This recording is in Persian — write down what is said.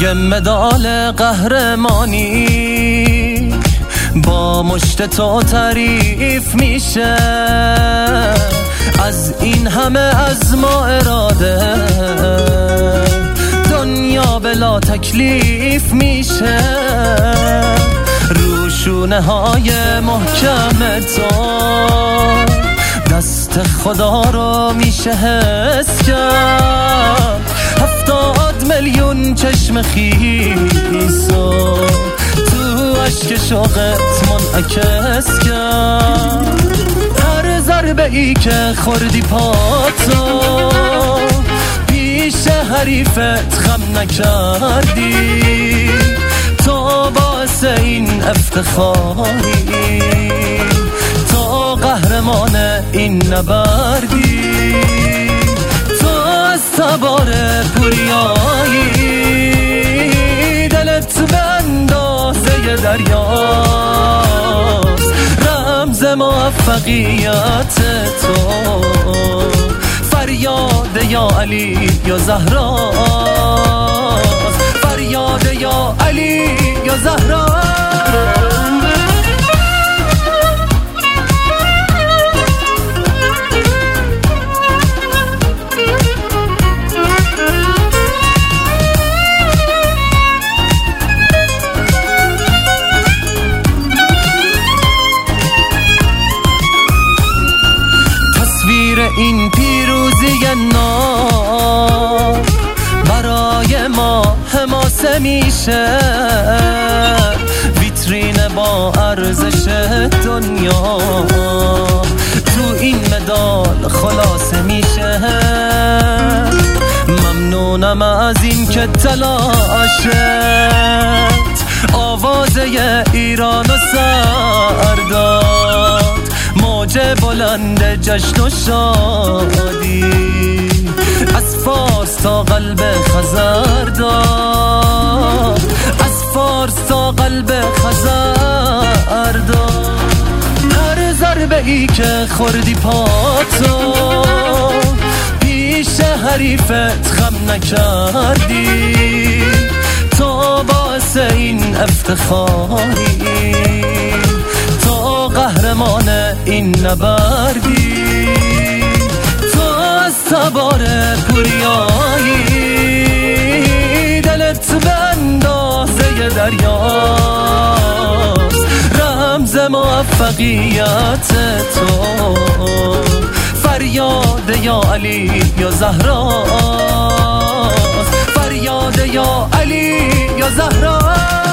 یه مدال قهرمانی با مشت تو تعریف میشه، از این همه از ما اراده دنیا بلا تکلیف میشه. روشونه های محکم تو دست خدا رو میشه حس کرد، 70 میلیون چشم خیسو تو عشق شوقت منعکس کرد. هر ضربه ای که خوردی پاتو پیش حریفت خم نکردی، تو باعث این افتخاری، تو قهرمان این نبردی، تو از تبار پوریایی، دلت به اندازه دریاست، رمز موفقیت تو، فریاد یا علی یا زهرا، فریاد یا علی یا زهرا. تصویر این پیروزی نو برای ما حماسه میشه، ویترین با ارزش دنیا تو این مدال خلاصه میشه. ممنونم از این که تلاشت آوازه ایران و سر داد، موج بلند جشن و شادی از فارس تا قلب خزر داد، از فارس تا قلب خزر داد. هر ضربه ای که خوردی پاتو پیش حریفت خم نکردی، تو باعث این افتخاری، تو قهرمان این نبردی، تو از تبار پوریایی، دلت به اندازه دریاست، رمز موفقیت تو، فریاد یا علی یا زهرا، فریاد یا علی یا زهرا.